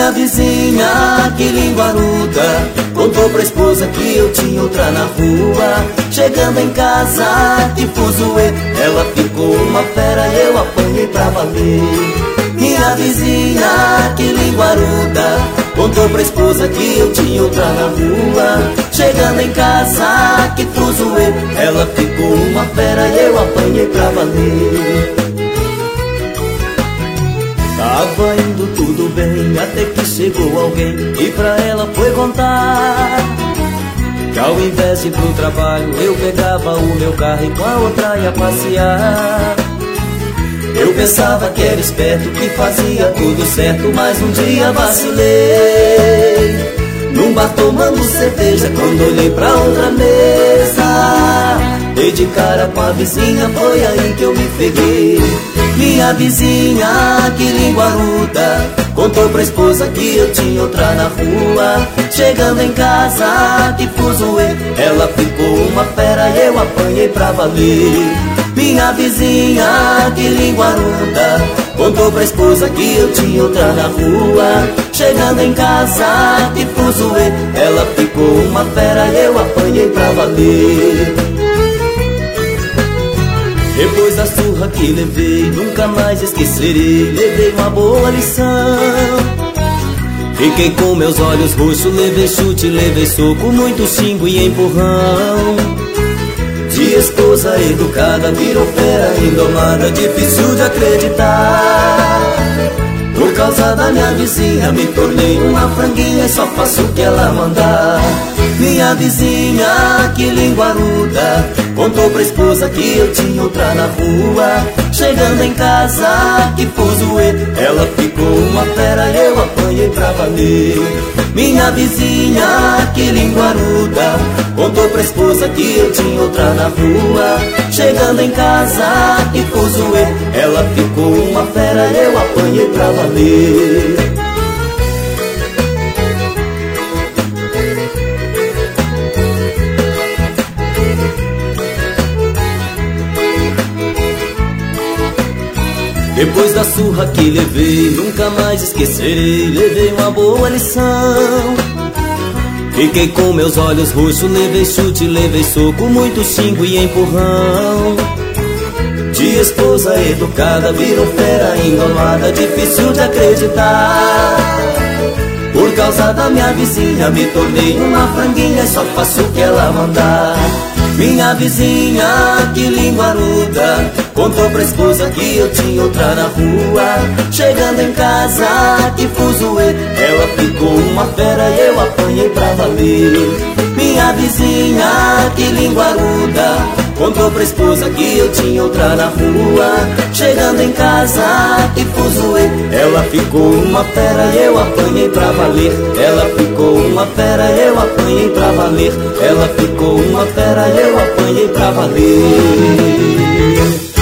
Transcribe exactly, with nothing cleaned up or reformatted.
Minha vizinha, que linguaruda, contou pra esposa que eu tinha outra na rua. Chegando em casa, que fuzuê, ela ficou uma fera, eu apanhei pra valer. Minha vizinha, que linguaruda, contou pra esposa que eu tinha outra na rua. Chegando em casa, que fuzuê, ela ficou uma fera, eu apanhei pra valer. Tava indo tudo bem, até que chegou alguém e pra ela foi contar que ao invés de ir pro trabalho, eu pegava o meu carro e com a outra ia passear. Eu pensava que era esperto, que fazia tudo certo, mas um dia vacilei num bar tomando cerveja, quando olhei pra outra mesa, dei de cara com a vizinha, foi aí que eu me peguei. Minha vizinha, que linguaruda, contou pra esposa que eu tinha outra na rua. Chegando em casa, que fuzuê, ela ficou uma fera, eu apanhei pra valer. Minha vizinha, que linguaruda, contou pra esposa que eu tinha outra na rua. Chegando em casa, que fuzuê, ela ficou uma fera, eu apanhei pra valer. Depois da surra que levei, nunca mais esquecerei, levei uma boa lição. Fiquei com meus olhos roxos, levei chute, levei soco, muito xingo e empurrão. De esposa educada, virou fera indomada, difícil de acreditar. Por causa da minha vizinha, me tornei uma franguinha e só faço o que ela mandar. Minha vizinha, que linguaruda, contou pra esposa que eu tinha outra na rua. Chegando em casa, que fuzuê, ela ficou uma fera, eu apanhei pra valer. Minha vizinha, que linguaruda, contou pra esposa que eu tinha outra na rua. Chegando em casa, que fuzuê, ela ficou uma fera, eu apanhei pra valer. Depois da surra que levei, nunca mais esquecerei, levei uma boa lição. Fiquei com meus olhos roxos, levei chute, levei soco, muito xingo e empurrão. De esposa educada, virou fera indomada, difícil de acreditar. Por causa da minha vizinha, me tornei uma franguinha e só faço o que ela mandar. Minha vizinha, que linguaruda, contou pra esposa que eu tinha outra na rua. Chegando em casa, que fuzuê, ela ficou uma fera, eu apanhei pra valer. Minha vizinha, que linguaruda, contou pra esposa que eu tinha outra na rua. Chegando em casa, que fuzuê, ela ficou uma fera, eu apanhei pra valer. Ela ficou uma fera, eu apanhei pra valer. Ela ficou uma fera, eu apanhei pra valer.